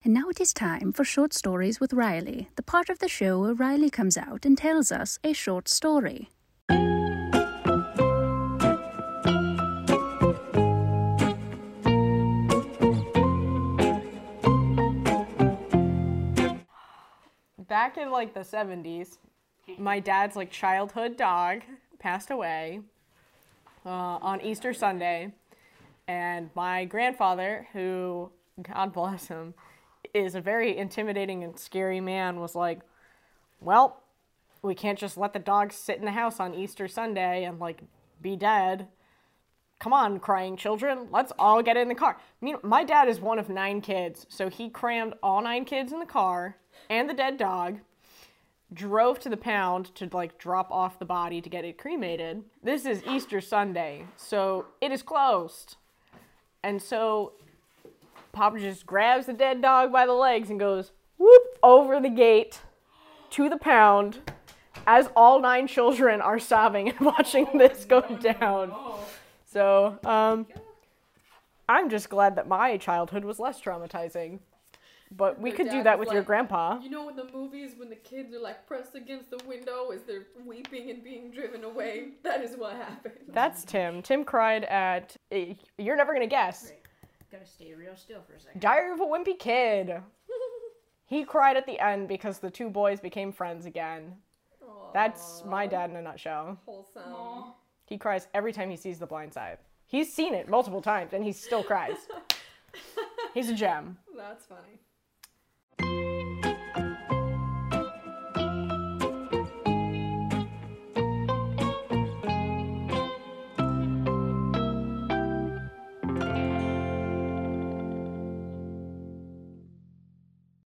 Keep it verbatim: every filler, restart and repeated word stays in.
And now it is time for Short Stories with Riley, the part of the show where Riley comes out and tells us a short story. Back in like the seventies, my dad's like childhood dog passed away uh, on Easter Sunday, and my grandfather, who, God bless him, is a very intimidating and scary man, was like, well, we can't just let the dog sit in the house on Easter Sunday and like be dead. Come on, crying children, let's all get in the car. I mean, my dad is one of nine kids, so he crammed all nine kids in the car and the dead dog, drove to the pound to like drop off the body to get it cremated. This is Easter Sunday, so it is closed. And so Papa just grabs the dead dog by the legs and goes whoop over the gate to the pound as all nine children are sobbing and watching this go down. So, um, I'm just glad that my childhood was less traumatizing. But we My could do dad that was with your like, grandpa. You know in the movies when the kids are like pressed against the window as they're weeping and being driven away? That is what happened. That's Tim. Tim cried at, eh, you're never gonna guess. Right. Gotta stay real still for a second. Diary of a Wimpy Kid. He cried at the end because the two boys became friends again. Aww. That's my dad in a nutshell. Wholesome. Aww. He cries every time he sees The Blind Side. He's seen it multiple times and he still cries. He's a gem. That's funny.